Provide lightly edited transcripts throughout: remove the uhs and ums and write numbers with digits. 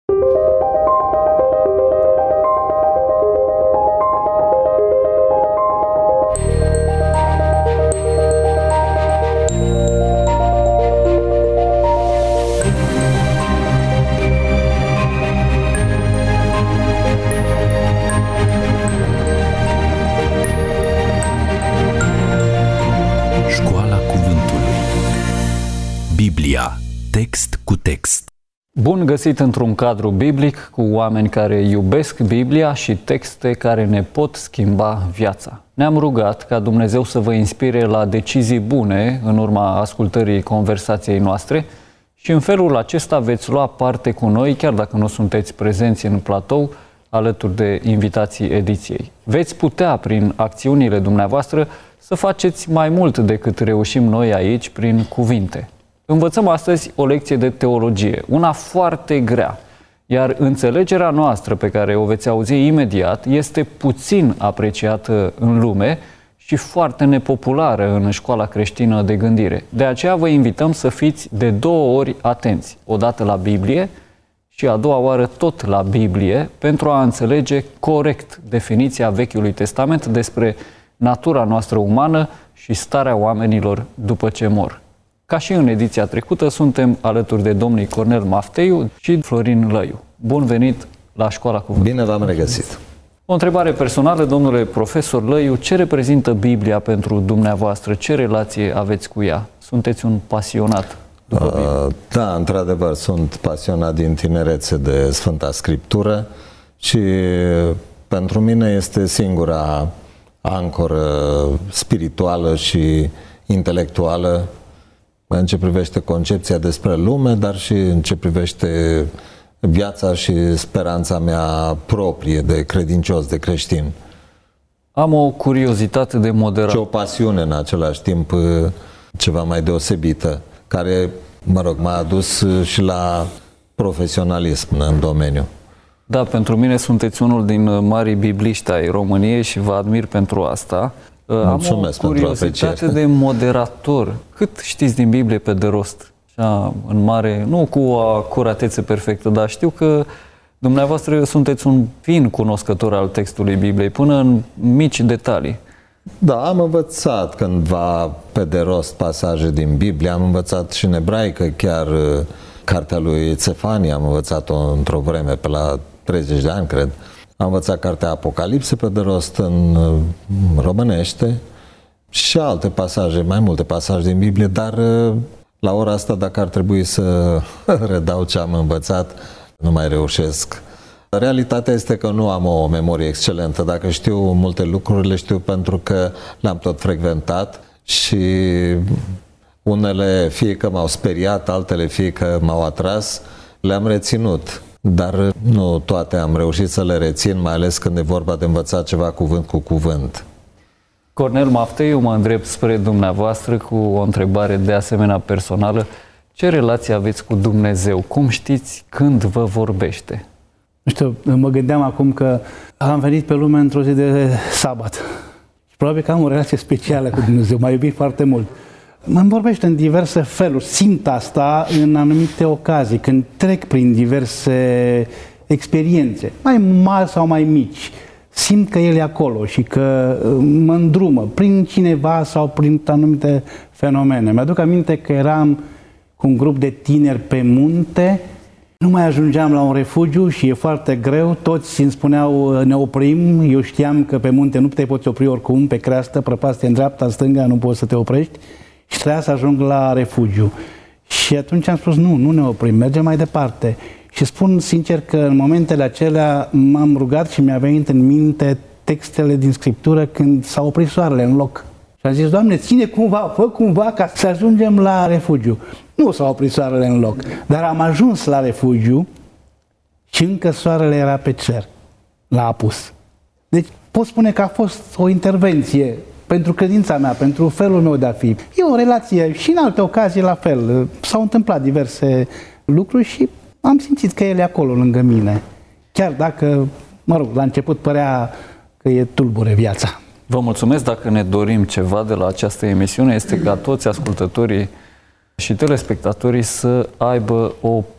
Biblia, text cu text. Bun găsit într-un cadru biblic cu oameni care iubesc Biblia și texte care ne pot schimba viața. Ne-am rugat ca Dumnezeu să vă inspire la decizii bune în urma ascultării conversației noastre și în felul acesta veți lua parte cu noi, chiar dacă nu sunteți prezenți în platou, alături de invitații ediției. Veți putea, prin acțiunile dumneavoastră, să faceți mai mult decât reușim noi aici prin cuvinte. Învățăm astăzi o lecție de teologie, una foarte grea, iar înțelegerea noastră pe care o veți auzi imediat este puțin apreciată în lume și foarte nepopulară în școala creștină de gândire. De aceea vă invităm să fiți de 2 ori atenți, o dată la Biblie și a doua oară tot la Biblie, pentru a înțelege corect definiția Vechiului Testament despre natura noastră umană și starea oamenilor după ce mor. Ca și în ediția trecută, suntem alături de domnii Cornel Mafteiu și Florin Lăiu. Bun venit la Școala Cuvântului. Bine v-am regăsit. O întrebare personală, domnule profesor Lăiu, ce reprezintă Biblia pentru dumneavoastră? Ce relație aveți cu ea? Sunteți un pasionat după Biblie? Da, într-adevăr, sunt pasionat din tinerețe de Sfânta Scriptură și pentru mine este singura ancoră spirituală și intelectuală în ce privește concepția despre lume, dar și în ce privește viața și speranța mea proprie de credincios, de creștin. Am o curiozitate de moderat. Și o pasiune în același timp ceva mai deosebită, care, m-a adus și la profesionalism în domeniu. Da, pentru mine sunteți unul din marii bibliști ai României și vă admir pentru asta. Mulțumesc. Am o curiozitate de moderator. Cât știți din Biblie pe de rost? Așa, în mare, nu cu o acuratețe perfectă, dar știu că dumneavoastră sunteți un fin cunoscător al textului Bibliei, până în mici detalii. Da, am învățat cândva pe de rost pasaje din Biblie, am învățat și în ebraică, chiar cartea lui Țefania am învățat-o într-o vreme, pe la 30 de ani, cred. Am învățat cartea Apocalipse pe de rost în românește și alte pasaje, mai multe pasaje din Biblie, dar la ora asta, dacă ar trebui să redau ce am învățat, nu mai reușesc. Realitatea este că nu am o memorie excelentă. Dacă știu multe lucruri, le știu pentru că le-am tot frecventat și unele fie că m-au speriat, altele fie că m-au atras, le-am reținut. Dar nu toate am reușit să le rețin, mai ales când e vorba de învățat ceva cuvânt cu cuvânt. Cornel Mafteiu, mă îndrept spre dumneavoastră cu o întrebare de asemenea personală. Ce relație aveți cu Dumnezeu? Cum știți când vă vorbește? Nu știu, mă gândeam acum că am venit pe lume într-o zi de sabat. Și probabil că am o relație specială cu Dumnezeu, m-a iubit foarte mult. Mă vorbește în diverse feluri, simt asta în anumite ocazii, când trec prin diverse experiențe, mai mari sau mai mici. Simt că El e acolo și că mă îndrumă prin cineva sau prin anumite fenomene. Mi-aduc aminte că eram cu un grup de tineri pe munte, nu mai ajungeam la un refugiu și e foarte greu, toți îmi spuneau ne oprim, eu știam că pe munte nu te poți opri oricum, pe creastă, prăpastie în dreapta, în stânga, nu poți să te oprești. Și trebuia să ajung la refugiu. Și atunci am spus, nu ne oprim, mergem mai departe. Și spun sincer că în momentele acelea m-am rugat și mi-a venit în minte textele din Scriptură când s-a oprit soarele în loc. Și am zis, Doamne, ține cumva, fă cumva ca să ajungem la refugiu. Nu s-a oprit soarele în loc, dar am ajuns la refugiu și încă soarele era pe cer, la apus. Deci pot spune că a fost o intervenție pentru credința mea, pentru felul meu de a fi. E o relație și în alte ocazii la fel. S-au întâmplat diverse lucruri și am simțit că El e acolo lângă mine. Chiar dacă, la început părea că e tulbure viața. Vă mulțumesc. Dacă ne dorim ceva de la această emisiune, este ca toți ascultătorii și telespectatorii să aibă o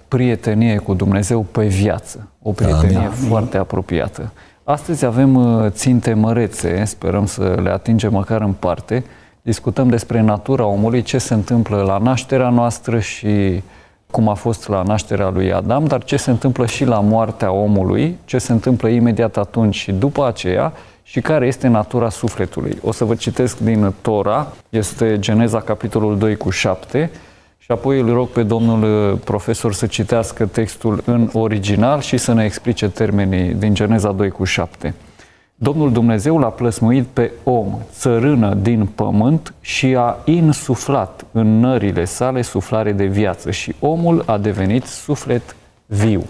prietenie cu Dumnezeu pe viață, o prietenie foarte apropiată. Astăzi avem ținte mărețe, sperăm să le atingem măcar în parte. Discutăm despre natura omului, ce se întâmplă la nașterea noastră și cum a fost la nașterea lui Adam, dar ce se întâmplă și la moartea omului, ce se întâmplă imediat atunci și după aceea și care este natura sufletului. O să vă citesc din Tora, este Geneza capitolul 2:7 și apoi îl rog pe domnul profesor să citească textul în original și să ne explice termenii din Geneza 2:7. Domnul Dumnezeu l-a plăsmuit pe om, țărână din pământ, și a insuflat în nările sale suflare de viață și omul a devenit suflet viu.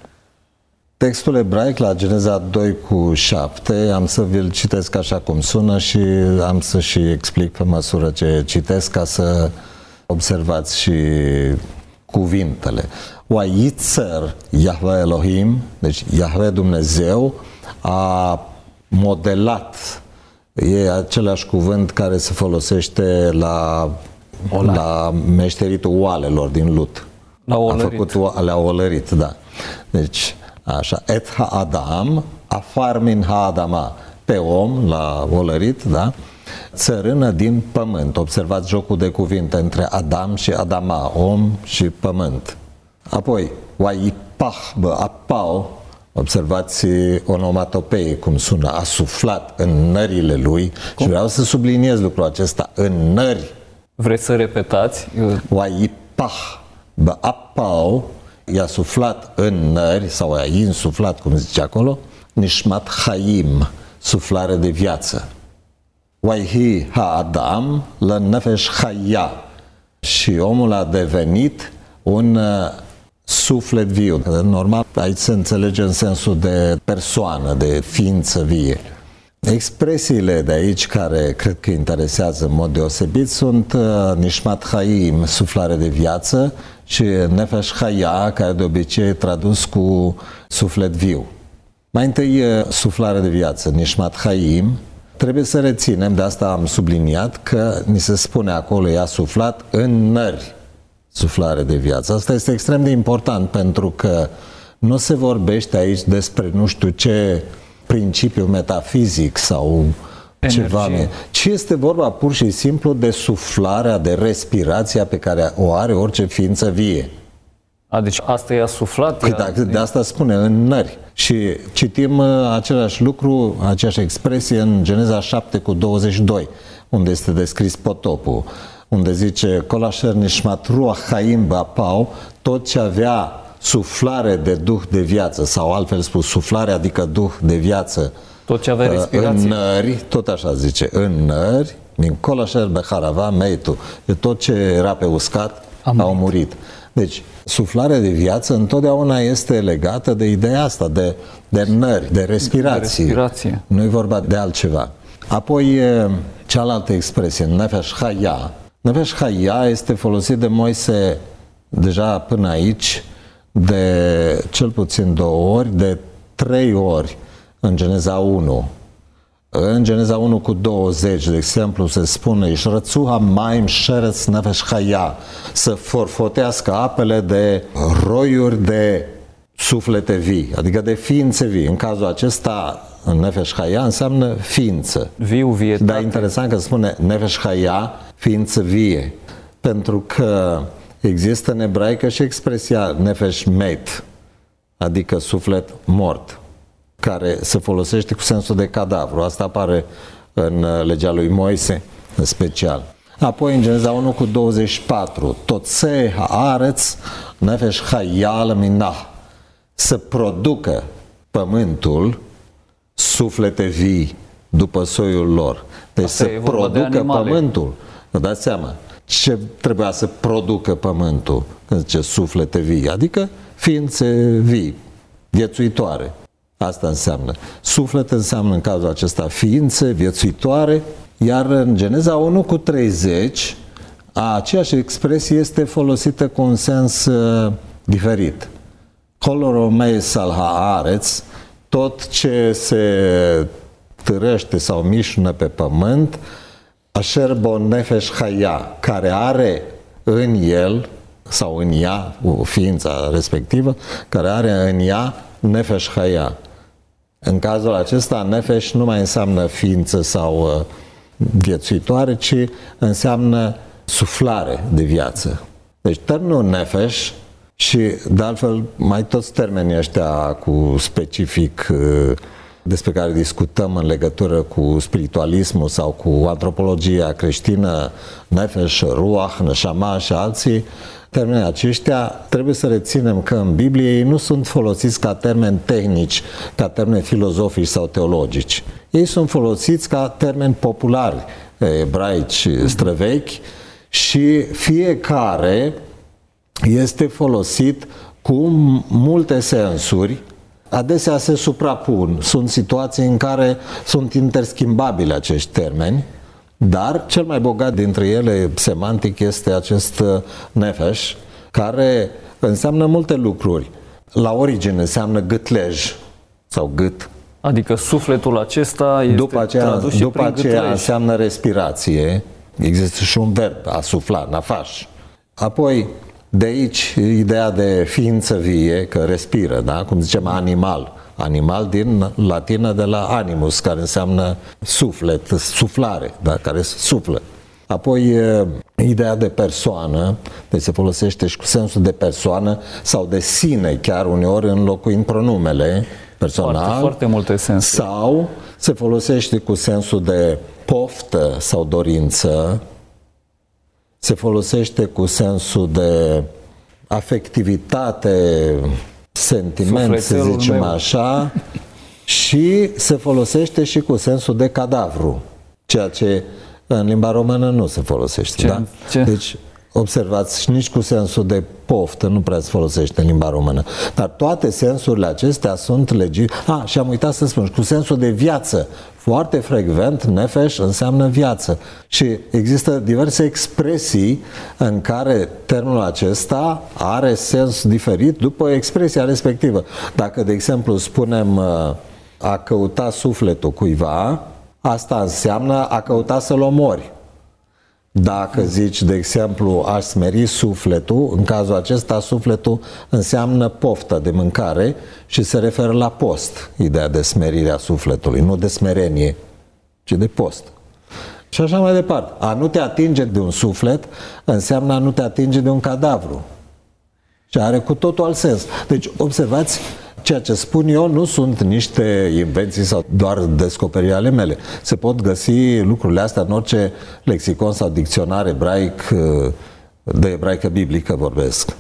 Textul ebraic la Geneza 2:7, am să vi-l citesc așa cum sună și am să și explic pe măsură ce citesc ca să observați și cuvintele. Wayitzer Yahweh Elohim, deci Yahweh Dumnezeu a modelat, e același cuvânt care se folosește la meșteritul oalelor din lut. Le-a olărit, da. Deci, așa, et ha-adam, afar min ha-adama, pe om l-a olărit, da? Țărână din pământ. Observați jocul de cuvinte între Adam și Adama, om și pământ. Apoi, waipah bă apau, observați onomatopee cum sună, a suflat în nările lui. Cum? Și vreau să subliniez lucrul acesta, în nări. Vreți să repetați? Waipah bă apau, i-a suflat în nări, sau i-a insuflat, cum zice acolo, nishmat haim, suflare de viață. Waihi ha-adam la nefesh chaya, și omul a devenit un suflet viu. Normal, aici se înțelege în sensul de persoană, de ființă vie. Expresiile de aici care cred că interesează în mod deosebit sunt nishmat haim, suflare de viață, și nefesh chaya, care de obicei e tradus cu suflet viu. Mai întâi, suflare de viață, nishmat haim. Trebuie să reținem, de asta am subliniat, că ni se spune acolo, i-a suflat în nări, suflare de viață. Asta este extrem de important, pentru că nu se vorbește aici despre nu știu ce principiu metafizic sau ceva, ci este vorba pur și simplu de suflarea, de respirația pe care o are orice ființă vie. Deci asta i-a suflat? De asta spune în nări. Și citim același lucru, aceeași expresie în Geneza 7:22, unde este descris potopul, unde zice Kolasher nishmat ruach chaim ba'apau, tot ce avea suflare de duh de viață, sau altfel spus, suflare adică duh de viață, tot ce avea respirație. În nări, tot așa zice, în nări, min Kolasher becharava meitu, tot ce era pe uscat au murit. Deci, suflarea de viață întotdeauna este legată de ideea asta, de nări, de respirație. Nu e vorba de altceva. Apoi, cealaltă expresie, nefesh chaya. Nefesh chaya este folosit de Moise deja până aici, de cel puțin 2 ori, de 3 ori în Geneza 1. În Geneza 1:20, de exemplu, se spune Ishrățuha maim sheretz nefesh chaya, să forfotească apele de roiuri de suflete vii, adică de ființe vii. În cazul acesta, nefesh chaya înseamnă ființă. Viu, vietate. Dar interesant că spune nefesh chaya, ființă vie, pentru că există în ebraică și expresia nefesh met, adică suflet mort, care se folosește cu sensul de cadavru. Asta apare în legea lui Moise, în special. Apoi în Geneza 1:24, Totsei haaretz nefesh chaya minah, să producă pământul suflete vii după soiul lor. Deci asta să producă de pământul. Vă dați seama? Ce trebuia să producă pământul? Când zice suflete vii, adică ființe vii, viețuitoare. Asta înseamnă. Suflet înseamnă în cazul acesta ființe viețuitoare, iar în Geneza 1:30 aceeași expresie este folosită cu un sens diferit. Koloromei sal haaretz, tot ce se târăște sau mișună pe pământ, asher bo nefesh chaya, care are în el sau în ea, ființa respectivă, care are în ea nefesh haya. În cazul acesta, nefesh nu mai înseamnă ființă sau viețuitoare, ci înseamnă suflare de viață. Deci termenul nefesh și, de altfel, mai toți termenii ăștia cu specific despre care discutăm în legătură cu spiritualismul sau cu antropologia creștină, nefesh, ruach, neshama și alții, termenii aceștia, trebuie să reținem că în Biblie ei nu sunt folosiți ca termeni tehnici, ca termeni filozofici sau teologici. Ei sunt folosiți ca termeni populari, ebraici, străvechi, și fiecare este folosit cu multe sensuri, adesea se suprapun. Sunt situații în care sunt interschimbabili acești termeni, dar cel mai bogat dintre ele semantic este acest nefesh, care înseamnă multe lucruri. La origine înseamnă gâtlej sau gât. Adică sufletul acesta este tradus și după prin aceea gâtlej. înseamnă respirație. Există și un verb, a sufla, nafaș. Apoi, de aici, ideea de ființă vie, că respiră, da? Cum zicem, animal. Animal din latină de la animus, care înseamnă suflet, suflare, da? Care suflă. Apoi, ideea de persoană, deci se folosește și cu sensul de persoană sau de sine, chiar uneori înlocuind pronumele personal. Foarte multe sensuri. Sau se folosește cu sensul de poftă sau dorință, se folosește cu sensul de afectivitate, sentiment, să zicem așa, și se folosește și cu sensul de cadavru, ceea ce în limba română nu se folosește. Da? Deci, observați, nici cu sensul de poftă nu prea se folosește în limba română. Dar toate sensurile acestea sunt legitime. Și am uitat să spun, cu sensul de viață. Foarte frecvent, nefesh înseamnă viață. Și există diverse expresii în care termenul acesta are sens diferit după expresia respectivă. Dacă, de exemplu, spunem a căuta sufletul cuiva, asta înseamnă a căuta să-l omori. Dacă zici, de exemplu, aș smeri sufletul, în cazul acesta sufletul înseamnă poftă de mâncare și se referă la post, ideea de smerire a sufletului, nu de smerenie, ci de post. Și așa mai departe. A nu te atinge de un suflet înseamnă a nu te atinge de un cadavru. Și are cu totul alt sens. Deci, observați, ceea ce spun eu nu sunt niște invenții sau doar descoperiri ale mele. Se pot găsi lucrurile astea în orice lexicon sau dicționar ebraic, de ebraică biblică vorbesc.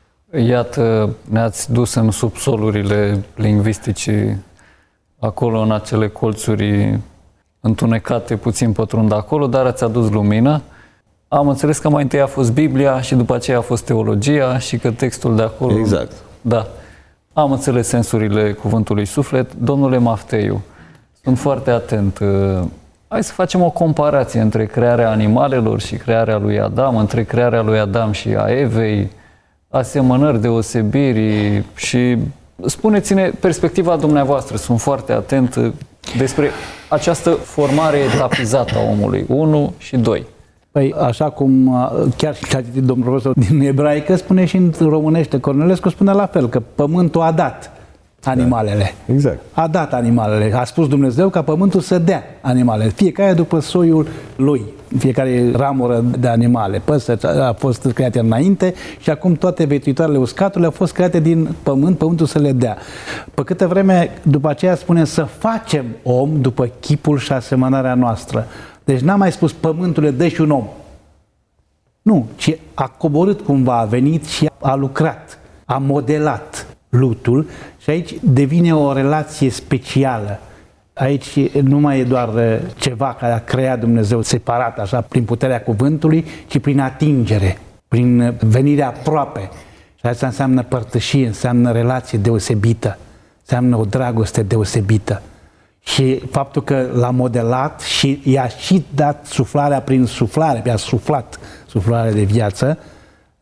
Iată, ne-ați dus în subsolurile lingvisticii, acolo în acele colțuri întunecate, puțin pătrund acolo, dar ați adus lumină. Am înțeles că mai întâi a fost Biblia și după aceea a fost teologia și că textul de acolo... Exact. Da. Am înțeles sensurile cuvântului suflet. Domnule Mafteiu, sunt foarte atent. Hai să facem o comparație între crearea animalelor și crearea lui Adam, între crearea lui Adam și a Evei, asemănări, deosebiri și spuneți-ne perspectiva dumneavoastră. Sunt foarte atent despre această formare etapizată a omului, 1 și 2. Păi, așa cum chiar și a citit domnul profesor din ebraică, spune și în românește, Cornelescu spune la fel, că pământul a dat animalele. Da, exact. A dat animalele. A spus Dumnezeu ca pământul să dea animalele. Fiecare după soiul lui. Fiecare ramură de animale. Păsări a fost create înainte și acum toate viețuitoarele uscatului au fost create din pământ, pământul să le dea. Pe câtă vreme, după aceea spune să facem om după chipul și asemănarea noastră. Deci n-a mai spus pământule, dă și un om. Nu, ci a coborât cumva, a venit și a lucrat, a modelat lutul și aici devine o relație specială. Aici nu mai e doar ceva care a creat Dumnezeu separat, așa, prin puterea cuvântului, ci prin atingere, prin venire aproape. Și asta înseamnă părtășie, înseamnă relație deosebită, înseamnă o dragoste deosebită. Și faptul că l-a modelat și i-a și dat suflarea prin suflare, i-a suflat suflarea de viață,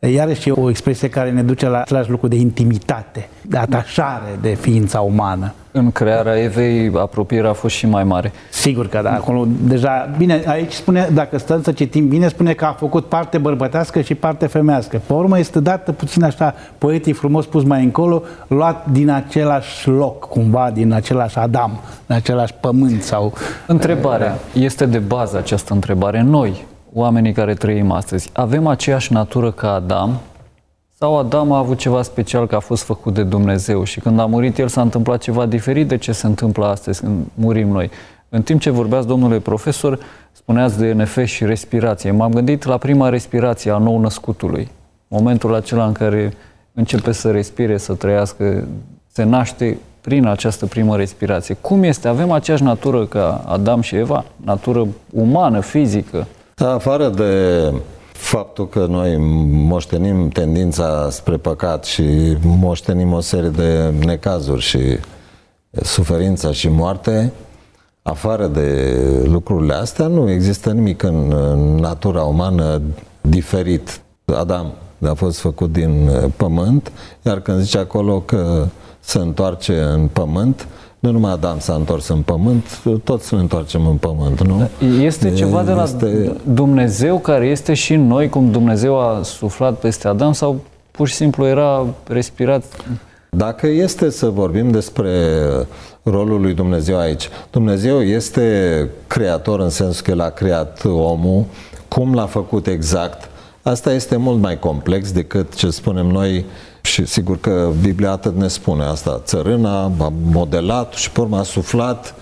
Iarăși e o expresie care ne duce la același lucru de intimitate, de atașare de ființa umană. În crearea Evei, apropierea a fost și mai mare. Sigur că da, acolo deja, bine, aici spune, dacă stăm să citim bine, spune că a făcut parte bărbătească și parte femească. Pe urmă este dată puțin așa, poetic frumos spus mai încolo, luat din același loc, cumva, din același Adam, din același pământ sau... Întrebarea, este de bază această întrebare. Noi, oamenii care trăim astăzi, avem aceeași natură ca Adam? Sau Adam a avut ceva special că a fost făcut de Dumnezeu și când a murit el s-a întâmplat ceva diferit de ce se întâmplă astăzi când murim noi? În timp ce vorbeați, domnule profesor, spuneați de nefes și respirație. M-am gândit la prima respirație a nou-născutului. Momentul acela în care începe să respire, să trăiască, se naște prin această primă respirație. Cum este? Avem aceeași natură ca Adam și Eva? Natură umană, fizică? Afară de faptul că noi moștenim tendința spre păcat și moștenim o serie de necazuri și suferința și moarte, afară de lucrurile astea, nu există nimic în natura umană diferit. Adam a fost făcut din pământ, iar când zice acolo că se întoarce în pământ, nu numai Adam s-a întors în pământ, toți ne întoarcem în pământ, nu? Este ceva de la Dumnezeu care este și în noi, cum Dumnezeu a suflat peste Adam, sau pur și simplu era respirat? Dacă este să vorbim despre rolul lui Dumnezeu aici, Dumnezeu este creator în sensul că El a creat omul, cum l-a făcut exact, asta este mult mai complex decât ce spunem noi. Și sigur că Biblia atât ne spune asta. Țărâna a modelat și pe urmă a suflat.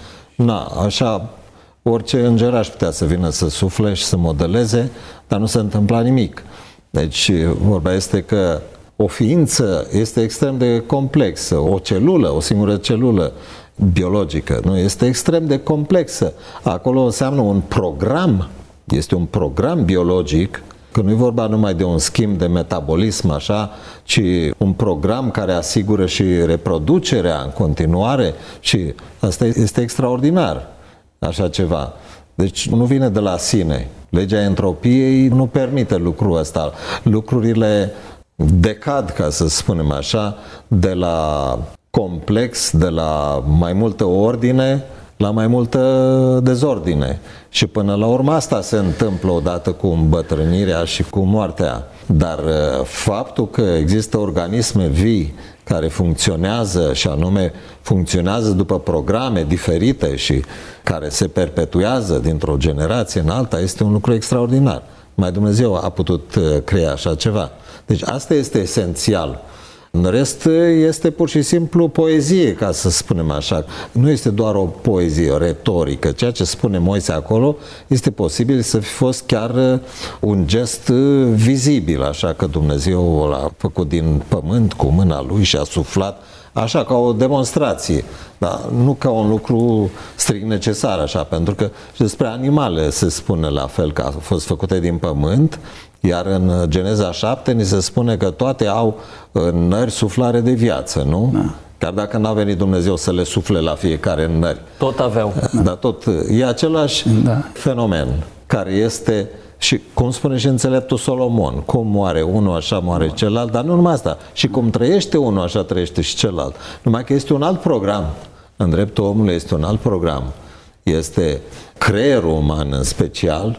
Așa orice îngeraș putea să vină să sufle și să modeleze, dar nu se întâmpla nimic. Deci vorba este că o ființă este extrem de complexă. O celulă, o singură celulă biologică, nu este extrem de complexă. Acolo înseamnă un program, este un program biologic, că nu e vorba numai de un schimb de metabolism așa, ci un program care asigură și reproducerea în continuare și asta este extraordinar, așa ceva. Deci nu vine de la sine. Legea entropiei nu permite lucrul ăsta. Lucrurile decad, ca să spunem așa, de la complex, de la mai multă ordine la mai multă dezordine. Și până la urmă asta se întâmplă odată cu îmbătrânirea și cu moartea. Dar faptul că există organisme vii care funcționează și anume funcționează după programe diferite și care se perpetuează dintr-o generație în alta este un lucru extraordinar. Numai Dumnezeu a putut crea așa ceva. Deci asta este esențial. În rest este pur și simplu poezie, ca să spunem așa. Nu este doar o poezie retorică. Ceea ce spune Moise acolo este posibil să fi fost chiar un gest vizibil, așa că Dumnezeu l-a făcut din pământ cu mâna lui și a suflat, așa ca o demonstrație, dar nu ca un lucru strict necesar, așa, pentru că și despre animale se spune la fel, că au fost făcute din pământ. Iar în Geneza 7 ni se spune că toate au în nări suflare de viață, nu? Da. Chiar dacă n-a venit Dumnezeu să le sufle la fiecare în nări. Tot aveau. Dar tot e același fenomen care este, și cum spune și înțeleptul Solomon, cum moare unul, așa moare celălalt, dar nu numai asta. Și cum trăiește unul, așa trăiește și celălalt. Numai că este un alt program. În dreptul omului este un alt program. Este creierul uman în special,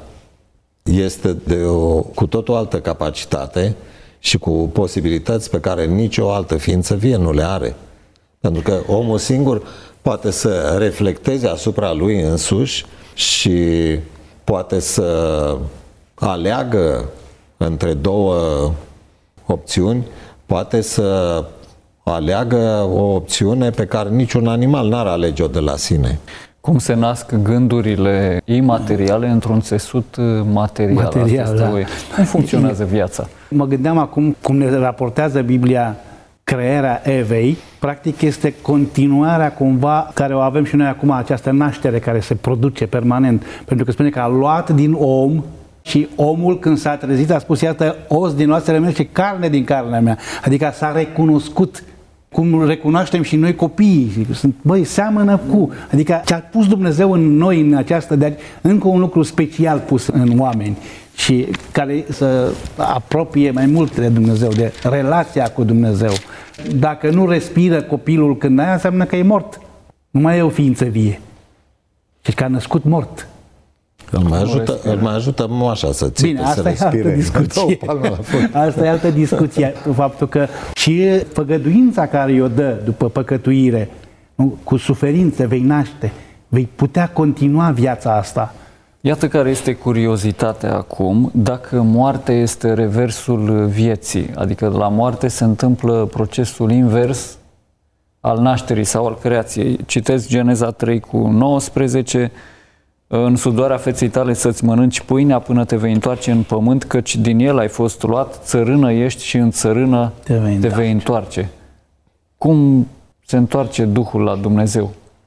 este de cu tot o altă capacitate și cu posibilități pe care nicio altă ființă vie nu le are. Pentru că omul singur poate să reflecteze asupra lui însuși și poate să aleagă între două opțiuni, poate să aleagă o opțiune pe care niciun animal n-ar alege-o de la sine. Cum se nasc gândurile imateriale într-un țesut material. Da. Cum funcționează viața? Mă gândeam acum cum ne raportează Biblia crearea Evei. Practic este continuarea cumva care o avem și noi acum, această naștere care se produce permanent. Pentru că spune că a luat din om și omul când s-a trezit a spus, iată, os din oasele mele și carne din carnea mea. Adică s-a recunoscut Cum recunoaștem și noi copiii, sunt, băi, seamănă cu, adică ce a pus Dumnezeu în noi în această, de încă un lucru special pus în oameni și care să apropie mai mult de Dumnezeu, de relația cu Dumnezeu. Dacă nu respiră copilul când aia, înseamnă că e mort. Nu mai e o ființă vie. Deci că a născut mort. Îl mai ajută moașa să țipe. Bine, asta e altă discuție. Asta e altă discuție. Faptul că și făgăduința care o dă după păcătuire, cu suferințe vei naște, vei putea continua viața asta. Iată care este curiozitatea acum, dacă moartea este reversul vieții, adică la moarte se întâmplă procesul invers al nașterii sau al creației. Citesc Geneza 3:19, în sudoarea feței tale să-ți mănânci pâinea până te vei întoarce în pământ, căci din el ai fost luat, țărână ești și în țărână te vei întoarce. Cum se întoarce Duhul la Dumnezeu?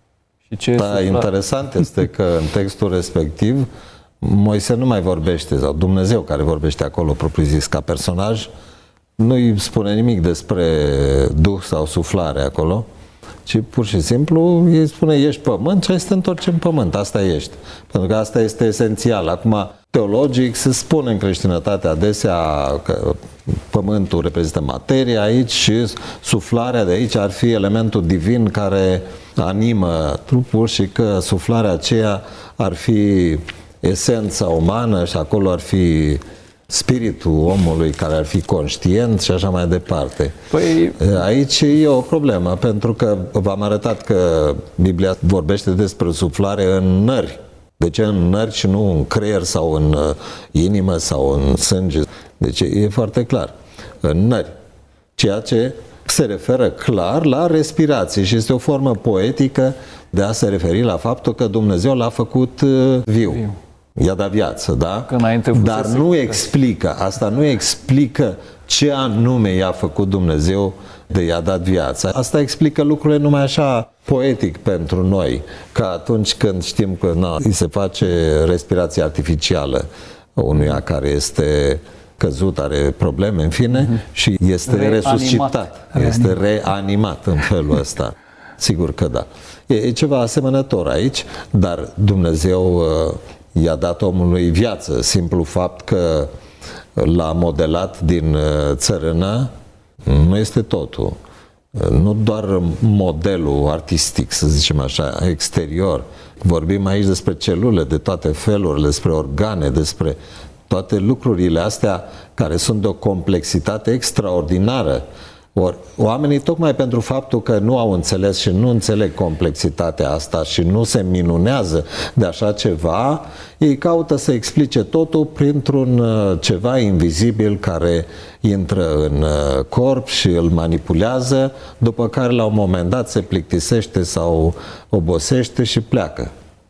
Și ce interesant este că în textul respectiv Moise nu mai vorbește, sau Dumnezeu care vorbește acolo propriu-zis ca personaj, nu-i spune nimic despre Duh sau suflare acolo, ci pur și simplu îi spune ești pământ și hai să te întorci în pământ, asta ești. Pentru că asta este esențial. Acum, teologic se spune în creștinătate adesea că pământul reprezintă materia aici și suflarea de aici ar fi elementul divin care animă trupul și că suflarea aceea ar fi esența umană și acolo ar fi spiritul omului care ar fi conștient și așa mai departe. Păi... Aici e o problemă, pentru că v-am arătat că Biblia vorbește despre suflare în nări. De ce în nări și nu în creier sau în inimă sau în sânge? Deci e foarte clar. În nări. Ceea ce se referă clar la respirație și este o formă poetică de a se referi la faptul că Dumnezeu l-a făcut viu. I-a dat viață, da? Dar nu explică, asta nu explică ce anume i-a făcut Dumnezeu de i-a dat viață. Asta explică lucrurile numai așa poetic pentru noi, că atunci când știm că îi se face respirație artificială unuia care este căzut, are probleme, în fine, și este resuscitat, este reanimat în felul ăsta. Sigur că da. E ceva asemănător aici, dar Dumnezeu i-a dat omului viață. Simplu fapt că l-a modelat din țărână nu este totul. Nu doar modelul artistic, să zicem așa, exterior. Vorbim aici despre celule de toate felurile, despre organe, despre toate lucrurile astea care sunt de o complexitate extraordinară. Ori, oamenii, tocmai pentru faptul că nu au înțeles și nu înțeleg complexitatea asta și nu se minunează de așa ceva, ei caută să explice totul printr-un ceva invizibil care intră în corp și îl manipulează, după care la un moment dat se plictisește sau obosește și pleacă.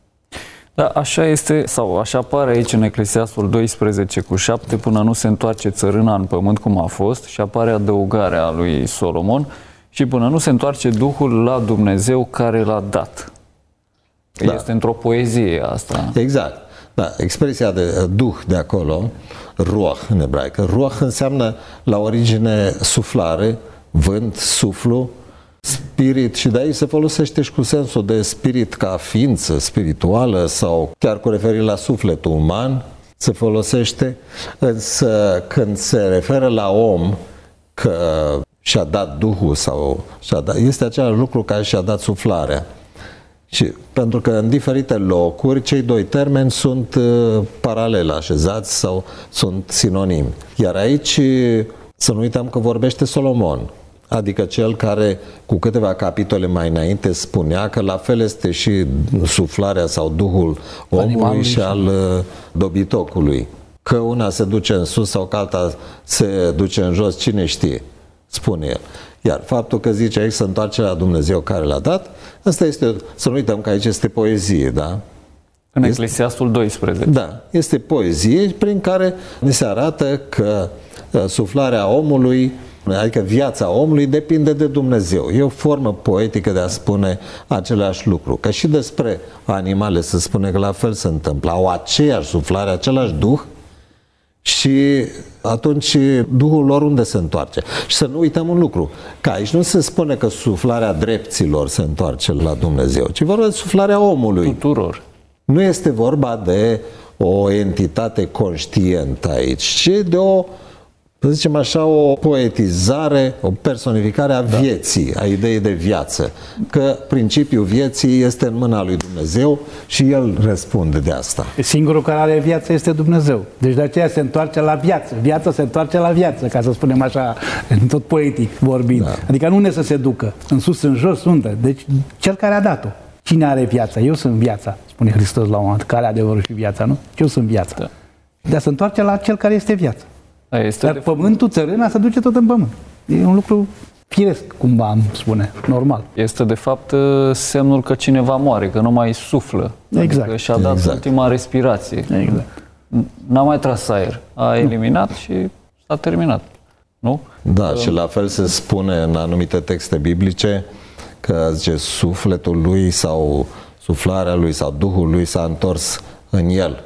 Da, așa este, sau așa apare aici în Eclesiastul 12:7, până nu se întoarce țărâna în pământ cum a fost, și apare adăugarea lui Solomon, și până nu se întoarce Duhul la Dumnezeu care l-a dat. Da. Este într-o poezie asta. Exact. Da, expresia de Duh de acolo, ruach în ebraică, ruach înseamnă la origine suflare, vânt, suflu, spirit, și de aici se folosește și cu sensul de spirit ca ființă spirituală sau chiar cu referire la sufletul uman se folosește, însă când se referă la om că și-a dat Duhul sau este același lucru care și-a dat suflarea. Și pentru că în diferite locuri cei doi termeni sunt paralel așezați sau sunt sinonimi. Iar aici să nu uităm că vorbește Solomon, adică cel care cu câteva capitole mai înainte spunea că la fel este și suflarea sau Duhul omului și al dobitocului. Că una se duce în sus sau că alta se duce în jos, cine știe, spune el. Iar faptul că zice aici să întoarce la Dumnezeu care l-a dat, asta este, să nu uităm că aici este poezie, da? În Eclesiastul 12. Da, este poezie prin care ne se arată că suflarea omului, adică viața omului, depinde de Dumnezeu. E o formă poetică de a spune același lucru. Că și despre animale se spune că la fel se întâmplă. Au aceeași suflare, același Duh Și atunci Duhul lor unde se întoarce? Și să nu uităm un lucru, că aici nu se spune că suflarea drepților se întoarce la Dumnezeu, ci vorba de suflarea omului. Tuturor. Nu este vorba de o entitate conștientă aici, ci de o, să zicem așa, o poetizare, o personificare a vieții, a ideii de viață. Că principiul vieții este în mâna lui Dumnezeu și El răspunde de asta. Singurul care are viață este Dumnezeu. Deci de aceea se întoarce la viață. Viața se întoarce la viață, ca să spunem așa, tot poetic vorbind. Da. Adică nu unde să se ducă, în sus, în jos, unde. Deci Cel care a dat-o. Cine are viața? Eu sunt viața, spune Hristos la un moment, care adevărul și viața, nu? Eu sunt viața. Da. De a se întoarce la Cel care este viața. Dar pământul, țărâna, se duce tot în pământ. E un lucru firesc, cumva am spune, normal. Este de fapt semnul că cineva moare, că nu mai suflă. Exact. Adică și-a dat ultima respirație. Exact. N-a mai tras aer. A eliminat și s-a terminat. Nu? Da, și la fel se spune în anumite texte biblice că, zice, sufletul lui sau suflarea lui sau Duhul lui s-a întors în el.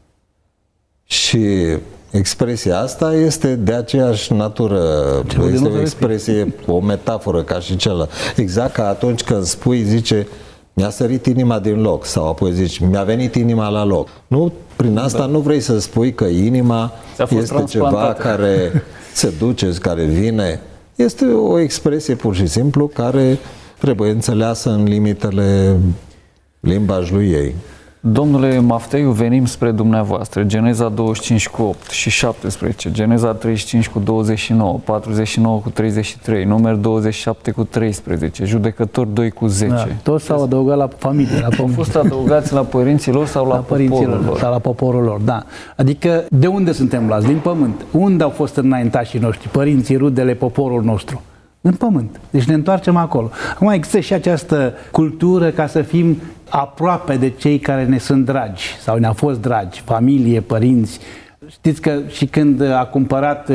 Și expresia asta este de aceeași natură, este o expresie, o metaforă ca și celălalt. Exact ca atunci când spui, zice, mi-a sărit inima din loc, sau apoi zici, mi-a venit inima la loc. Nu, prin asta nu vrei să spui că inima este ceva care se duce, care vine. Este o expresie pur și simplu care trebuie înțeleasă în limitele limbajului ei. Domnule Mafteiu, venim spre dumneavoastră. Geneza 25 cu 8 și 17, Geneza 35 cu 29, 49 cu 33, Numeri 27 cu 13, Judecători 2 cu 10. Da, toți s-au adăugat la familie. Au fost adăugați la părinții lor sau la poporul lor? Sau la poporul lor, da. Adică de unde suntem luați? Din pământ. Unde au fost înaintașii noștri, părinții, rudele, poporul nostru? În pământ. Deci ne întoarcem acolo. Acum există și această cultură ca să fim aproape de cei care ne sunt dragi sau ne-au fost dragi, familie, părinți. Știți că și când a cumpărat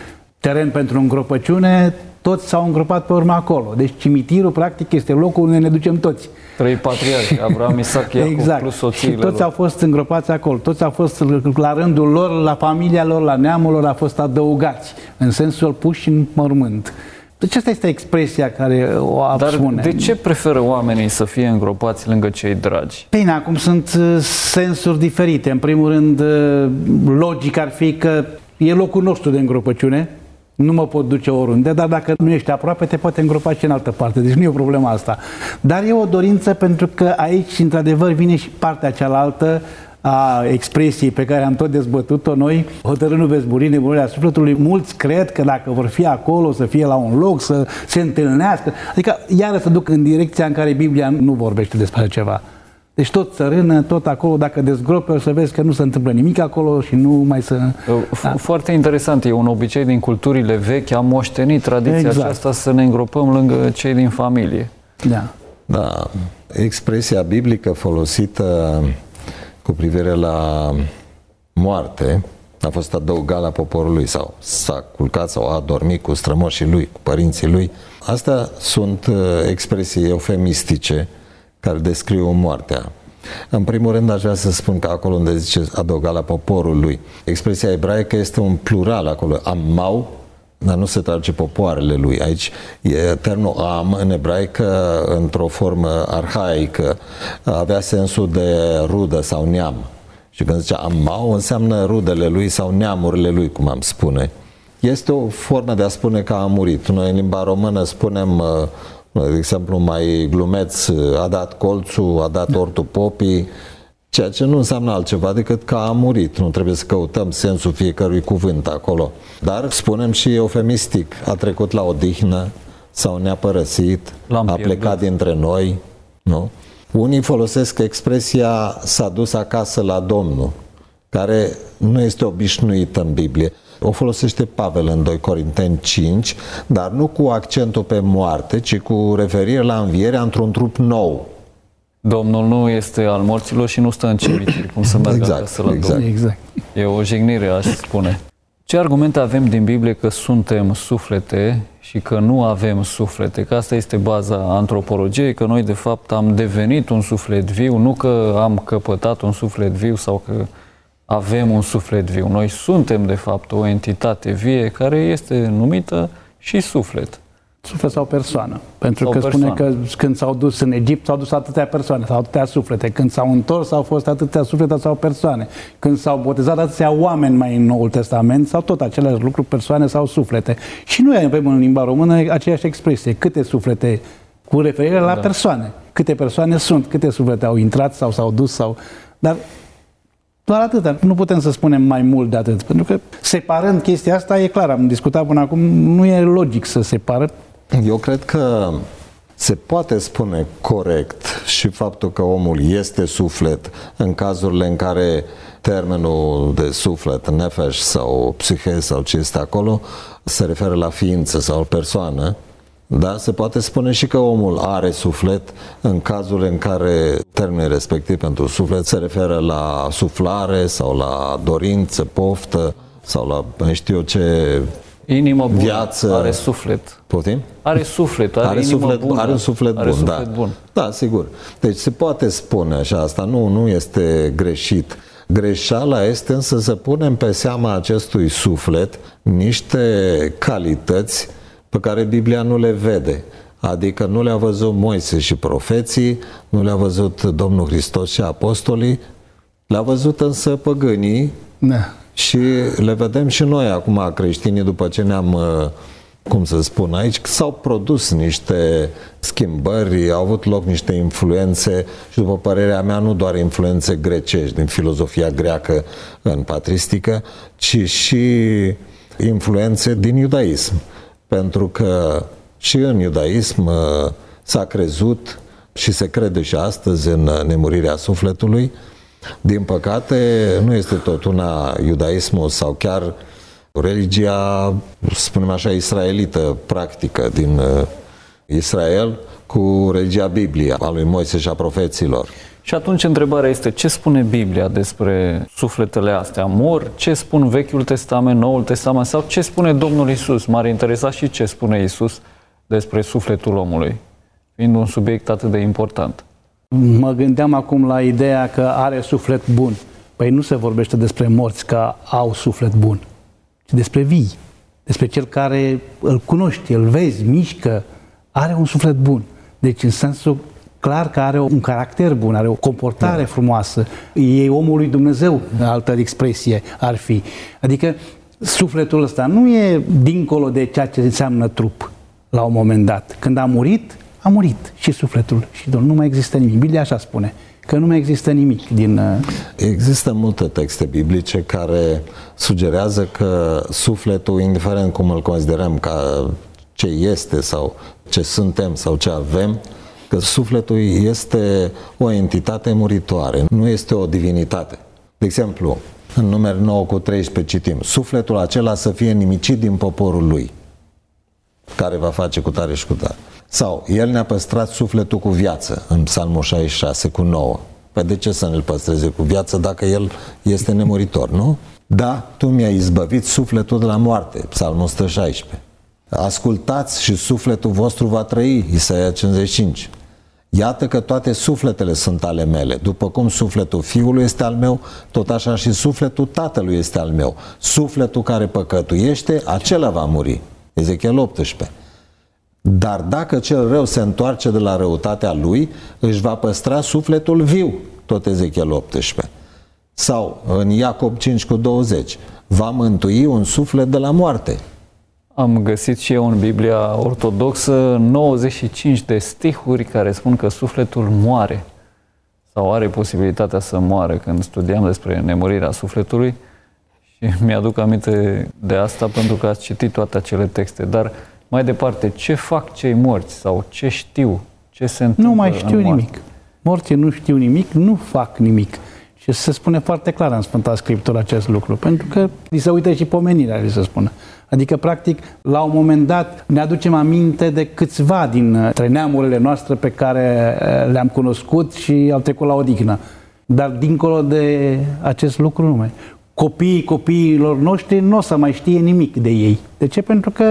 teren pentru îngropăciune, toți s-au îngropat pe urmă acolo. Deci cimitirul, practic, este locul unde ne ducem toți. 3 patriarhi, Avram, Isaac, Iacov, exact. Plus soțiile și toți lor. au fost îngropați acolo. Toți au fost la rândul lor, la familia lor, la neamul lor, au fost adăugați. În sensul puși în mormânt. Deci asta este expresia care o spune. Dar de ce preferă oamenii să fie îngropați lângă cei dragi? Bine, acum sunt sensuri diferite. În primul rând, logic ar fi că e locul nostru de îngropăciune, nu mă pot duce oriunde, dar dacă nu ești aproape, te poate îngropa și în altă parte. Deci nu e o problemă asta. Dar e o dorință pentru că aici, într-adevăr, vine și partea cealaltă a expresiei pe care am tot dezbătut-o noi, hotărând nu veți muri, nebunirea sufletului. Mulți cred că dacă vor fi acolo, să fie la un loc, să se întâlnească, adică iară să duc în direcția în care Biblia nu vorbește despre ceva. Deci tot țărână, tot acolo, dacă dezgrope, o să vezi că nu se întâmplă nimic acolo și nu mai să... Foarte interesant, e un obicei din culturile vechi, am moștenit tradiția aceasta să ne îngropăm lângă cei din familie. Da, expresia biblică folosită cu privire la moarte a fost adăugat la poporul lui sau s-a culcat sau a dormit cu strămoșii lui, cu părinții lui. Astea sunt expresii eufemistice care descriu moartea. În primul rând aș vrea să spun că acolo unde zice adăugat la poporul lui, expresia ebraică este un plural acolo, ammau, dar nu se traduce popoarele lui. Aici e termenul am în ebraică într-o formă arhaică, avea sensul de rudă sau neam. Și când zicea ammau, înseamnă rudele lui sau neamurile lui, cum am spune. Este o formă de a spune că a murit. Noi în limba română spunem, de exemplu, mai glumeț, a dat colțul, a dat ortul popii, ceea ce nu înseamnă altceva decât că a murit. Nu trebuie să căutăm sensul fiecărui cuvânt acolo. Dar spunem și eufemistic, a trecut la odihnă sau ne-a părăsit, a plecat dintre noi. Nu? Unii folosesc expresia s-a dus acasă la Domnul, care nu este obișnuită în Biblie. O folosește Pavel în 2 Corinteni 5, dar nu cu accentul pe moarte, ci cu referire la învierea într-un trup nou. Domnul nu este al morților și nu stă în cimitir, cum să meargă acasă la Domnul. Exact. E o jignire, aș spune. Ce argumente avem din Biblie că suntem suflete și că nu avem suflete? Că asta este baza antropologiei, că noi de fapt am devenit un suflet viu, nu că am căpătat un suflet viu sau că avem un suflet viu. Noi suntem, de fapt, o entitate vie care este numită și suflet. Suflet sau persoană. Pentru sau că persoană. spune că când s-au dus în Egipt, s-au dus atâtea persoane, sau atâtea suflete. Când s-au întors, au fost atâtea suflete sau persoane. Când s-au botezat atâția oameni mai în Noul Testament, sau tot aceleași lucruri, persoane sau suflete. Și noi avem în limba română aceeași expresie. Câte suflete, cu referire la persoane. Câte persoane sunt, câte suflete au intrat sau s-au dus, sau... Dar doar atât. Nu putem să spunem mai mult de atât. Pentru că separând chestia asta, e clar, am discutat până acum, nu e logic să separă. Eu cred că se poate spune corect și faptul că omul este suflet în cazurile în care termenul de suflet, nefesh sau psihe sau ce este acolo, se referă la ființă sau persoană. Da? Se poate spune și că omul are suflet în cazul în care termenul respectiv pentru suflet se referă la suflare sau la dorință, poftă sau la mai știu eu ce Inimă bună, viață. are suflet. Poftim? Are suflet, are inimă suflet, bună. are un suflet are bun, suflet da. bun. Da, sigur. Deci se poate spune așa, asta nu este greșit. Greșeala este însă să punem pe seama acestui suflet niște calități pe care Biblia nu le vede. Adică nu le-a văzut Moise și profeții, nu le-a văzut Domnul Hristos și apostolii, le-a văzut însă păgânii. Da. Și le vedem și noi acum, creștinii, după ce ne-am, cum să spun aici, s-au produs niște schimbări, au avut loc niște influențe și, după părerea mea, nu doar influențe grecești din filozofia greacă în patristică, ci și influențe din iudaism. Pentru că și în iudaism s-a crezut și se crede și astăzi în nemurirea sufletului. Din păcate, nu este tot una iudaismul sau chiar religia, spunem așa, israelită, practică din Israel, cu religia Biblia, a lui Moise și a profeților. Și atunci întrebarea este, ce spune Biblia despre sufletele astea? Mor? Ce spun Vechiul Testament, Noul Testament? Sau ce spune Domnul Iisus? M-ar interesa și ce spune Iisus despre sufletul omului, fiind un subiect atât de important. Mă gândeam acum la ideea că are suflet bun. Păi nu se vorbește despre morți că au suflet bun, ci despre vii, despre cel care îl cunoști, îl vezi, mișcă, are un suflet bun. Deci în sensul clar că are un caracter bun, are o comportare frumoasă. E omul lui Dumnezeu, altă expresie ar fi. Adică sufletul ăsta nu e dincolo de ceea ce înseamnă trup la un moment dat. Când a murit și sufletul și nu mai există nimic. Biblia așa spune, că nu mai există nimic din... Există multe texte biblice care sugerează că sufletul, indiferent cum îl considerăm ca ce este sau ce suntem sau ce avem, că sufletul este o entitate muritoare, nu este o divinitate. De exemplu, în Numeri 9:13 citim: sufletul acela să fie nimicit din poporul lui, care va face cu tare și cu tare. Sau, el ne-a păstrat sufletul cu viață, în Psalmul 66:9. Păi de ce să ne-l păstreze cu viață dacă el este nemuritor, nu? Da, tu mi-ai izbăvit sufletul de la moarte, Psalmul 116. Ascultați și sufletul vostru va trăi, Isaia 55. Iată că toate sufletele sunt ale mele. După cum sufletul fiului este al meu, tot așa și sufletul tatălui este al meu. Sufletul care păcătuiește, acela va muri. Ezechiel 18. Dar dacă cel rău se întoarce de la răutatea lui, își va păstra sufletul viu, tot Ezechiel 18. Sau în Iacob 5:20, va mântui un suflet de la moarte. Am găsit și eu în Biblia ortodoxă 95 de stihuri care spun că sufletul moare sau are posibilitatea să moară, când studiam despre nemurirea sufletului, și mi-aduc aminte de asta pentru că ați citit toate acele texte. Dar mai departe, ce fac cei morți sau ce știu, ce se întâmplă? Nu mai știu nimic. Morții nu știu nimic, nu fac nimic. Și se spune foarte clar în Sfânta Scriptură acest lucru, pentru că li se uită și pomenirea, li se spune. Adică, practic, la un moment dat ne aducem aminte de câțiva dintre neamurile noastre pe care le-am cunoscut și au trecut la odihnă. Dar dincolo de acest lucru nu mai. Copiilor noștri nu o să mai știe nimic de ei. De ce? Pentru că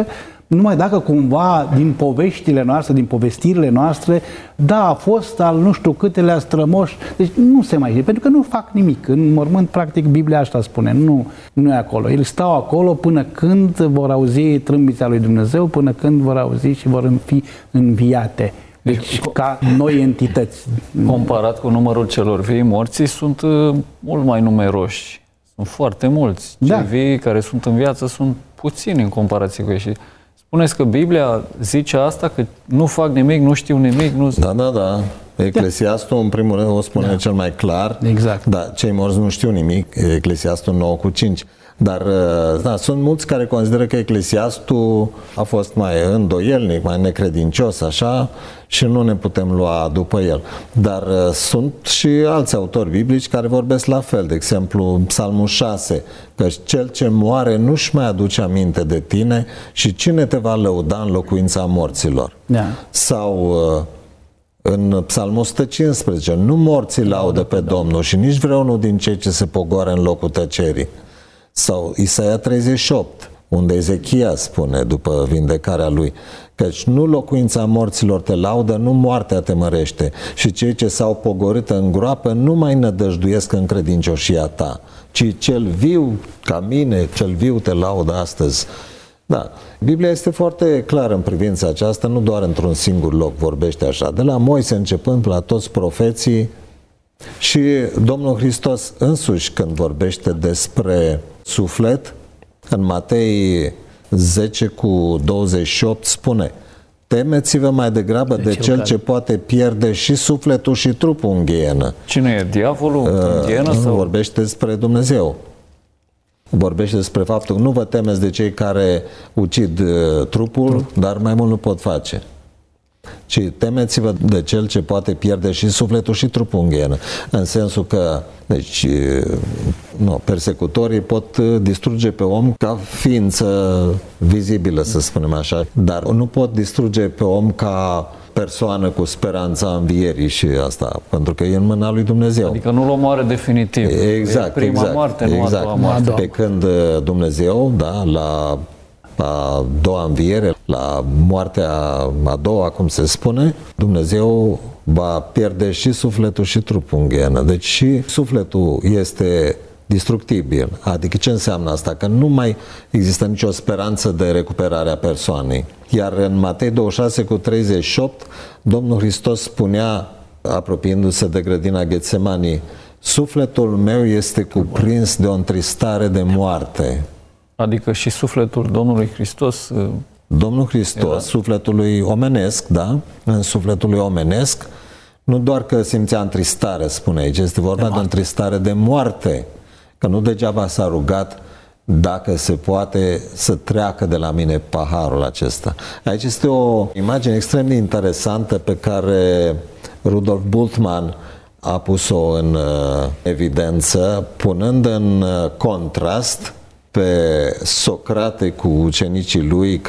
Numai dacă cumva din poveștile noastre, din povestirile noastre, da, a fost al nu știu câtelea strămoș, deci nu se mai știe, pentru că nu fac nimic. În mormânt, practic, Biblia asta spune, nu e acolo. Ele stau acolo până când vor auzi trâmbița lui Dumnezeu, până când vor auzi și vor fi înviate. Deci ca noi entități. Comparat cu numărul celor vii, morții sunt mult mai numeroși. Sunt foarte mulți. Cei vii care sunt în viață sunt puțini în comparație cu ei. Și spuneți că Biblia zice asta, că nu fac nimic, nu știu nimic. Nu... Da. Eclesiastul, în primul rând, o spune cel mai clar. Exact. Da, cei morți nu știu nimic. Eclesiastul 9:5. Dar sunt mulți care consideră că Eclesiastul a fost mai îndoielnic, mai necredincios, așa, și nu ne putem lua după el. Dar sunt și alți autori biblici care vorbesc la fel. De exemplu, Psalmul 6, că cel ce moare nu-și mai aduce aminte de tine și cine te va lăuda în locuința morților. Da. Sau în Psalmul 115, nu morții laudă pe Domnul și nici vreunul din cei ce se pogoară în locul tăcerii. Sau Isaia 38, unde Ezechia spune, după vindecarea lui, căci nu locuința morților te laudă, nu moartea te mărește și cei ce s-au pogorât în groapă nu mai nădăjduiesc în credincioșia ta, ci cel viu, ca mine, cel viu te laudă astăzi. Da, Biblia este foarte clară în privința aceasta, nu doar într-un singur loc vorbește așa, de la Moise începând la toți profeții. Și Domnul Hristos însuși, când vorbește despre suflet, în Matei 10:28 spune: temeți-vă mai degrabă de cel ce poate pierde și sufletul și trupul în ghienă. Cine e? Diavolul în ghienă? Sau? Vorbește despre Dumnezeu. Vorbește despre faptul că nu vă temeți de cei care ucid trupul, dar mai mult nu pot face. Ci temeți-vă de cel ce poate pierde și sufletul și trupul în ghienă. În sensul că persecutorii pot distruge pe om ca ființă vizibilă, să spunem așa, dar nu pot distruge pe om ca persoană cu speranța învierii și asta, pentru că e în mâna lui Dumnezeu. Adică nu-l omoară definitiv. Exact, prima moarte, nu a doua moarte. Pe când Dumnezeu, la a doua înviere, la moartea a doua, cum se spune, Dumnezeu va pierde și sufletul și trupul în ghienă. Deci și sufletul este destructibil. Adică ce înseamnă asta? Că nu mai există nicio speranță de recuperare a persoanei. Iar în Matei 26:38, Domnul Hristos spunea, apropiindu-se de grădina Ghetsemanii: sufletul meu este cuprins de o întristare de moarte. Adică și sufletul Domnului Hristos... Domnul Hristos, sufletul lui omenesc, da? În sufletul lui omenesc, nu doar că simțea întristare, spune aici, este vorba de o întristare de moarte. Că nu degeaba s-a rugat: dacă se poate să treacă de la mine paharul acesta. Aici este o imagine extrem de interesantă pe care Rudolf Bultmann a pus-o în evidență, punând în contrast pe Socrate cu ucenicii lui,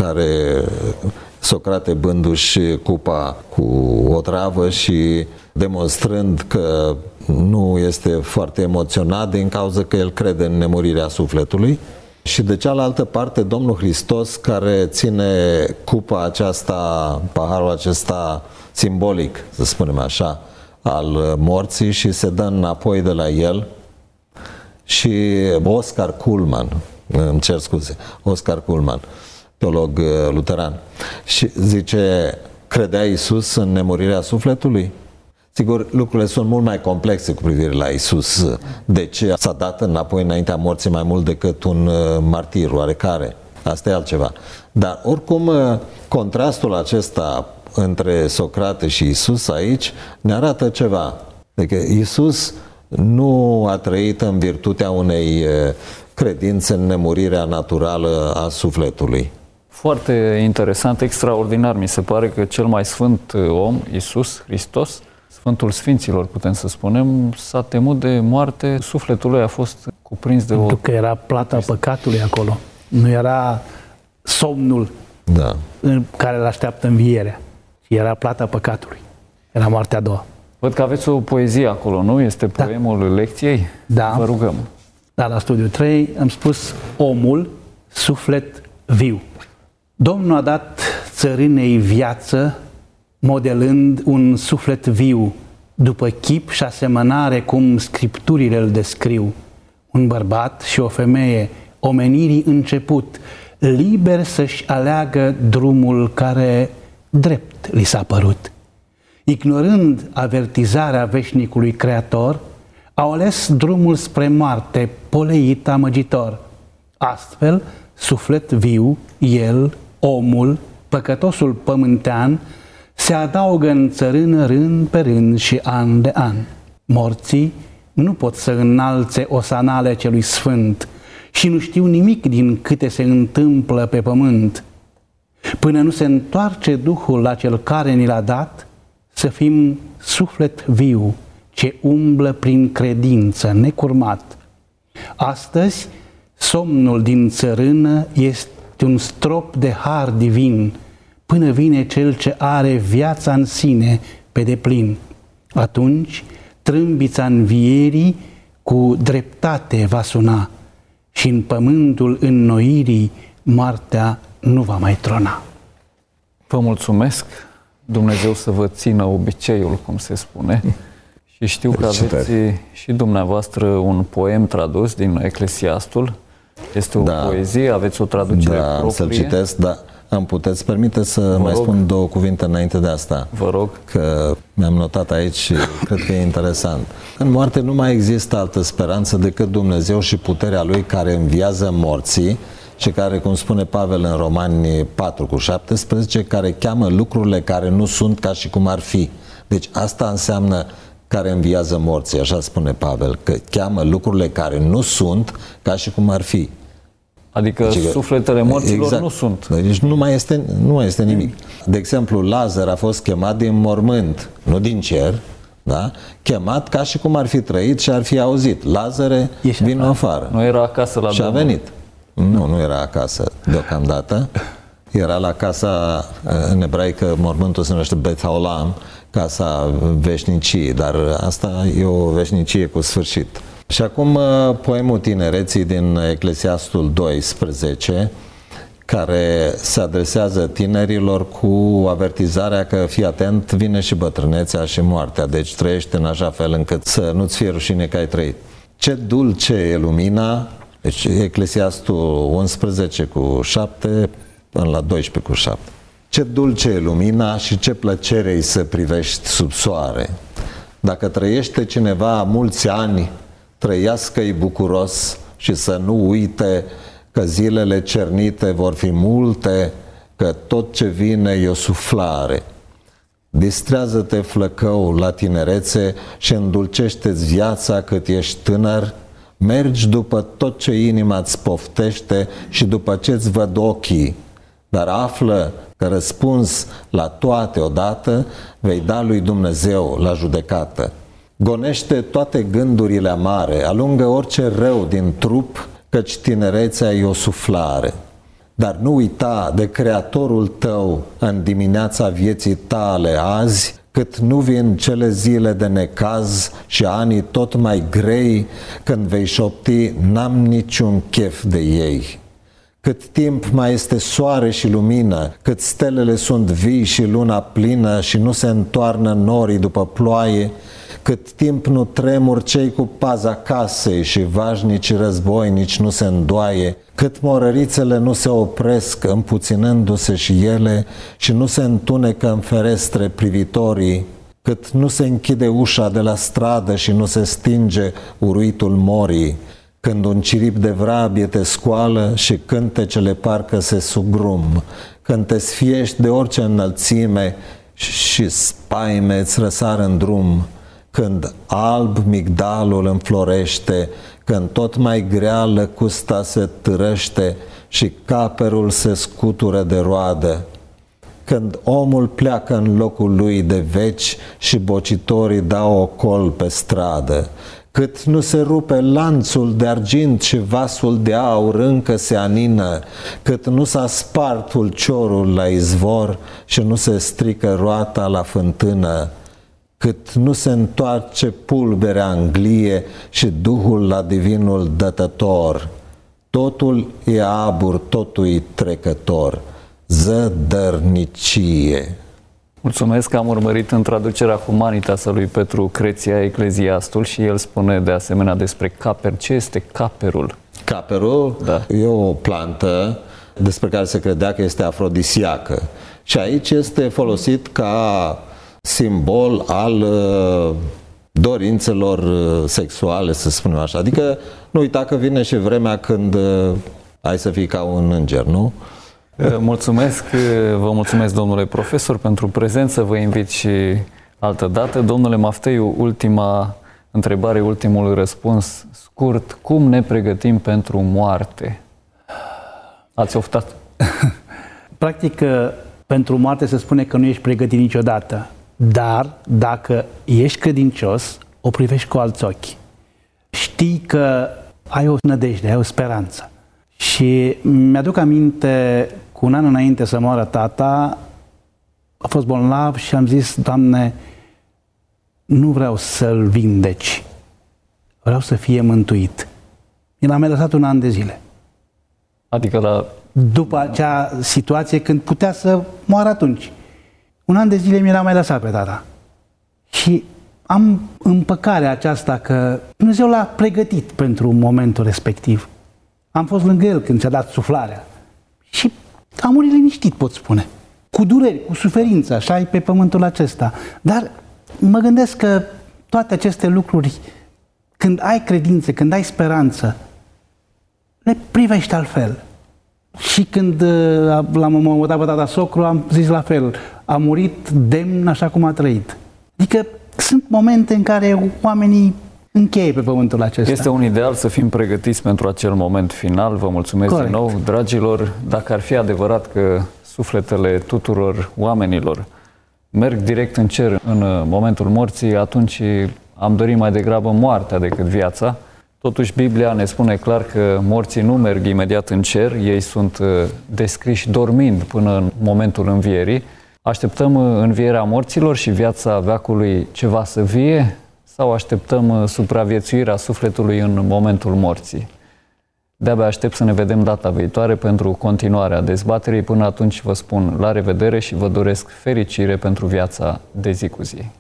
Socrate bându-și cupa cu o travă și demonstrând că nu este foarte emoționat din cauza că el crede în nemurirea sufletului, și de cealaltă parte Domnul Hristos, care ține cupa aceasta, paharul acesta simbolic, să spunem așa, al morții, și se dă înapoi de la el. Și Oscar Cullmann, Oscar Cullmann, teolog luteran, și zice: credea Iisus în nemurirea sufletului? Sigur, lucrurile sunt mult mai complexe cu privire la Iisus. De ce s-a dat înapoi înaintea morții mai mult decât un martir oarecare? Asta e altceva. Dar oricum, contrastul acesta între Socrate și Iisus aici ne arată ceva. Adică Iisus nu a trăit în virtutea unei credințe în nemurirea naturală a sufletului. Foarte interesant, extraordinar. Mi se pare că cel mai sfânt om, Iisus Hristos, Sfântul Sfinților, putem să spunem, s-a temut de moarte. Sufletul lui a fost cuprins de Pentru că era plata păcatului acolo. Nu era somnul în care îl așteaptă învierea, ci era plata păcatului. Era moartea a doua. Văd că aveți o poezie acolo, nu? Este poemul lecției? Da. Vă rugăm. Da, la studiu 3 am spus omul, suflet viu. Domnul a dat țărânei viață, modelând un suflet viu, după chip și asemănare cum scripturile îl descriu. Un bărbat și o femeie, omenirii început, liber să-și aleagă drumul care drept li s-a părut. Ignorând avertizarea veșnicului Creator, au ales drumul spre moarte, poleit amăgitor. Astfel, suflet viu, el, omul, păcătosul pământean, se adaugă în țărână rând pe rând și an de an. Morții nu pot să înalțe osanale celui sfânt și nu știu nimic din câte se întâmplă pe pământ. Până nu se întoarce Duhul la cel care ni l-a dat, să fim suflet viu ce umblă prin credință necurmat. Astăzi, somnul din țărână este un strop de har divin, până vine Cel ce are viața în sine pe deplin. Atunci, trâmbița învierii cu dreptate va suna și în pământul înnoirii moartea nu va mai trona. Vă mulțumesc, Dumnezeu să vă țină obiceiul, cum se spune. Și știu că aveți și dumneavoastră un poem tradus din Eclesiastul. Este o poezie, aveți o traducere proprie. Da, să-l citesc, dar îmi puteți permite să mai spun două cuvinte înainte de asta? Vă rog. Că mi-am notat aici și cred că e interesant. În moarte nu mai există altă speranță decât Dumnezeu și puterea Lui care înviază morții și care, cum spune Pavel în Romani 4:17, care cheamă lucrurile care nu sunt ca și cum ar fi. Deci asta înseamnă care înviază morții, așa spune Pavel, că cheamă lucrurile care nu sunt ca și cum ar fi. Adică sufletele morților nu sunt. Deci nu mai este nimic. De exemplu, Lazar a fost chemat din mormânt, nu din cer, da? Chemat ca și cum ar fi trăit și ar fi auzit. Lazare, vino afară. Nu era acasă la și a venit. Nu era acasă deocamdată. Era la casa, în ebraică, mormântul se numește Bet Haolam, casa veșniciei, dar asta e o veșnicie cu sfârșit. Și acum poemul tinereții din Eclesiastul 12, care se adresează tinerilor cu avertizarea că fii atent, vine și bătrânețea și moartea, deci trăiește în așa fel încât să nu-ți fie rușine că ai trăit. Ce dulce e lumina, deci Eclesiastul 11:7 până la 12:7. Ce dulce e lumina și ce plăcere îi să privești sub soare. Dacă trăiește cineva mulți ani, trăiască-i bucuros și să nu uite că zilele cernite vor fi multe, că tot ce vine e o suflare. Distrează-te, flăcău, la tinerețe și îndulcește-ți viața cât ești tânăr, mergi după tot ce inima-ți poftește și după ce-ți văd ochii, dar află că răspuns la toate odată vei da lui Dumnezeu la judecată. Gonește toate gândurile amare, alungă orice rău din trup, căci tinerețea e o suflare. Dar nu uita de Creatorul tău în dimineața vieții tale azi, cât nu vin cele zile de necaz și anii tot mai grei, când vei șopti, n-am niciun chef de ei. Cât timp mai este soare și lumină, cât stelele sunt vii și luna plină și nu se întoarnă norii după ploaie, cât timp nu tremur cei cu paza casei și vașnici războinici nu se îndoaie, cât morărițele nu se opresc împuținându-se și ele și nu se întunecă în ferestre privitorii, cât nu se închide ușa de la stradă și nu se stinge uruitul morii, când un cirip de vrabie te scoală și cântecele parcă se sugrum, când te sfiești de orice înălțime și spaime îți răsar în drum, când alb migdalul înflorește, când tot mai grea lăcusta se târăște și caperul se scutură de roadă, când omul pleacă în locul lui de veci și bocitorii dau ocol pe stradă, cât nu se rupe lanțul de argint și vasul de aur încă se anină, cât nu s-a spart ulciorul la izvor și nu se strică roata la fântână, cât nu se întoarce pulberea în glie și Duhul la divinul dătător, totul e abur, totul e trecător. zădărnicie. Mulțumesc că am urmărit în traducerea Humanitas a lui Petru Creția Ecleziastul și el spune de asemenea despre caper. Ce este caperul? Caperul e o plantă despre care se credea că este afrodisiacă. Și aici este folosit ca simbol al dorințelor sexuale, să spunem așa. Adică nu uita că vine și vremea când ai să fii ca un înger, nu? Mulțumesc, vă mulțumesc, domnule profesor, pentru prezență. Vă invit și altă dată. Domnule Mafteiu, ultima întrebare, ultimul răspuns scurt. Cum ne pregătim pentru moarte? Ați oftat? Practic, pentru moarte se spune că nu ești pregătit niciodată. Dar, dacă ești credincios, o privești cu alți ochi. Știi că ai o nădejde, ai o speranță. Și mi-aduc aminte, cu un an înainte să moară tata, a fost bolnav și am zis: Doamne, nu vreau să-l vindeci, vreau să fie mântuit. Mi l-a mai lăsat un an de zile. Adică după acea situație când putea să moară atunci. Un an de zile mi l-a mai lăsat pe tata. Și am împăcarea aceasta că Dumnezeu l-a pregătit pentru momentul respectiv. Am fost lângă el când ți-a dat suflarea. Și a murit liniștit, pot spune. Cu dureri, cu suferință, așa e pe pământul acesta. Dar mă gândesc că toate aceste lucruri, când ai credință, când ai speranță, le privești altfel. Și când l-am mutat pe tata socru, am zis la fel. A murit demn așa cum a trăit. Adică sunt momente în care oamenii încheie pe pământul acesta. Este un ideal să fim pregătiți pentru acel moment final. Vă mulțumesc din nou, dragilor. Dacă ar fi adevărat că sufletele tuturor oamenilor merg direct în cer în momentul morții, atunci am dorit mai degrabă moartea decât viața. Totuși, Biblia ne spune clar că morții nu merg imediat în cer, ei sunt descriși dormind până în momentul învierii. Așteptăm învierea morților și viața veacului ceva să vie sau așteptăm supraviețuirea sufletului în momentul morții? De-abia aștept să ne vedem data viitoare pentru continuarea dezbaterii. Până atunci vă spun la revedere și vă doresc fericire pentru viața de zi cu zi.